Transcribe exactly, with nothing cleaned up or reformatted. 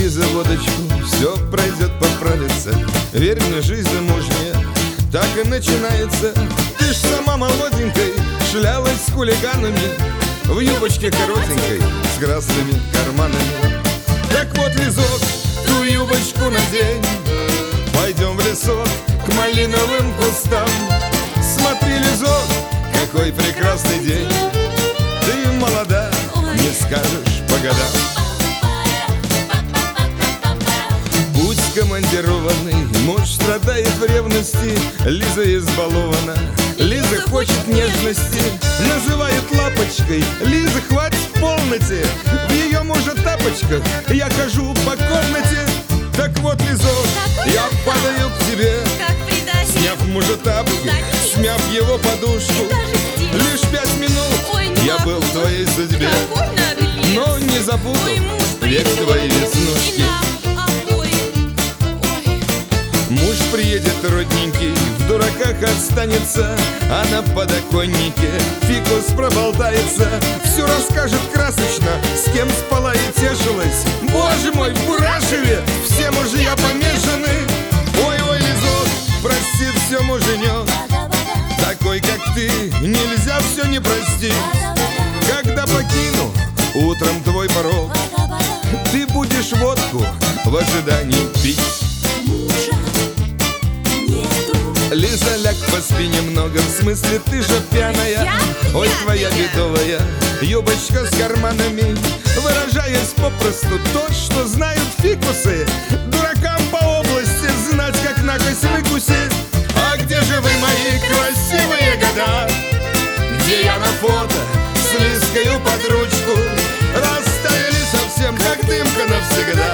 выпей за водочку, все пройдет, поправится. Верь мне, жизнь замужняя так и начинается. Ты ж сама молоденькой шлялась с хулиганами в юбочке коротенькой с красными карманами. Так вот, Лизок, ту юбочку надень, пойдем в лесок к малиновым кустам. Смотри, Лизок, какой прекрасный день. Ты молода, не скажешь по годам. Путь командированный, муж страдает в ревности. Лиза избалована, Лиза хочет нежности. Называет лапочкой, Лиза, хватит в полноте. В ее мужа тапочках я хожу по комнате. Так вот, Лизок, я падаю к тебе, сняв мужа тапки, смяв его подушку. Лишь пять минут я был в твоей судьбе, но не забуду век твои веснушки. Муж приедет родненький, в дураках останется, а на подоконнике фикус проболтается. Все расскажет красочно, с кем спала и тешилась. Боже мой, в Бурашеве все мужья помешаны. Ой-ой, Лизок, простит все муженек, такой, как ты, нельзя все не простить. Когда покину утром твой порог, ты будешь водку в ожидании пить. Лиза, ляг поспи немного, в смысле ты же пьяная. Ой, твоя бедовая юбочка с карманами, выражаясь попросту то, что знают фикусы. Дуракам по области знать, как накось выкусить. А где же вы, мои красивые года? Где я на фото с Лизкою под ручку? Растаяли совсем, как дымка навсегда.